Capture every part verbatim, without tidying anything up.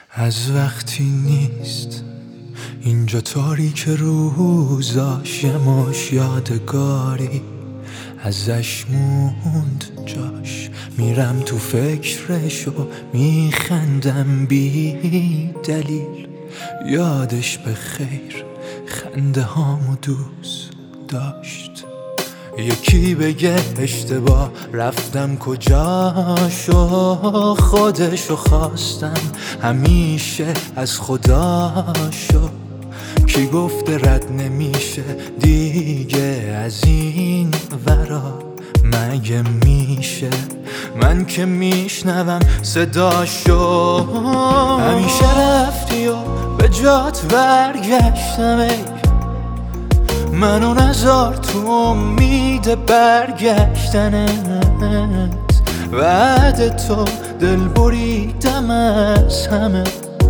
از وقتی نیست اینجا تاریک روزاش، یه مش یادگاری ازش موند جاش. میرم تو فکرش و میخندم بی دلیل، یادش به خیر خنده هامو دوست داشت. یکی بگه اشتباه رفتم کجاشو، خودشو خواستم همیشه از خداشو. کی گفته رد نمیشه دیگه از این ورا، مگه میشه من که میشنوم صداشو. همیشه رفتی و به جات برگشتم، ای منو نذار تو امید برگشتنت. بعد تو دل بریدم از همه،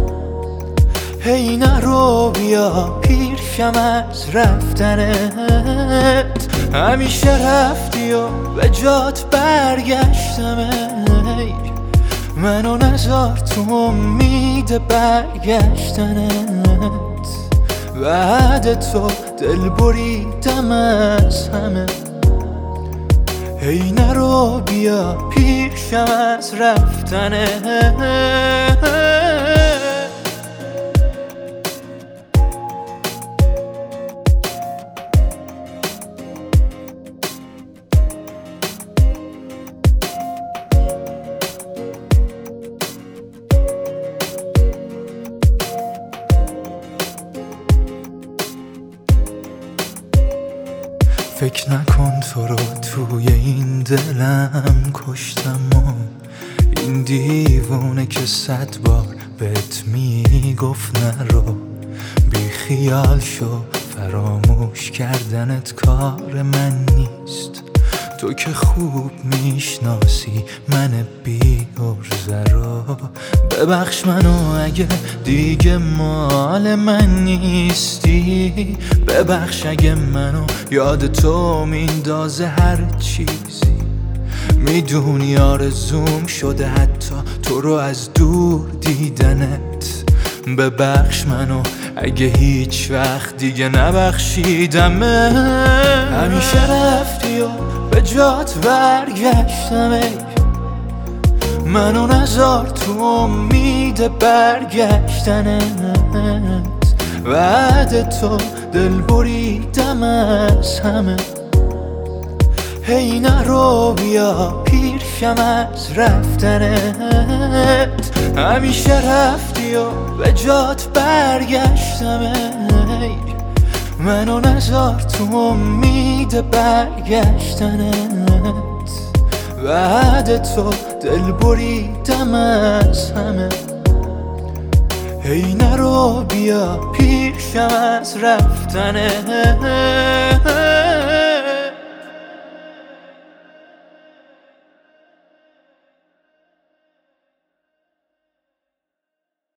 هی نرو بیا پیرشم از رفتنت. همیشه رفتی و به جات برگشتم، ای منو نذار تو امید برگشتنت. بعد تو دل بریدم از همه، هی نرو بیا پیشم از رفتنت. فکر نکن تو رو توی این دلم کشتم و این دیوونه که صد بار بهت میگفت نرو. بی خیال شو، فراموش کردنت کار من نیست. تو که خوب میشناسی من بی عرضه رو. ببخش منو اگه دیگه مال من نیستی، ببخش اگه منو یاد تو میندازه هر چیزی. میدونی آرزوم شده حتی تو رو از دور دیدنت. ببخش منو اگه هیچ وقت دیگه نبخشیدم. همیشه رفتی و به جات برگشتم، ای منو نذار تو امید برگشتنت. بعد تو دل بریدم از همه، هی نرو بیا پیرشم از رفتنت. همیشه رفتی و به جات برگشتم، ای منو نذار تو امید برگشتنت. بعد تو دل بریدم از همه، هی نرو بیا پیشم از رفتنت.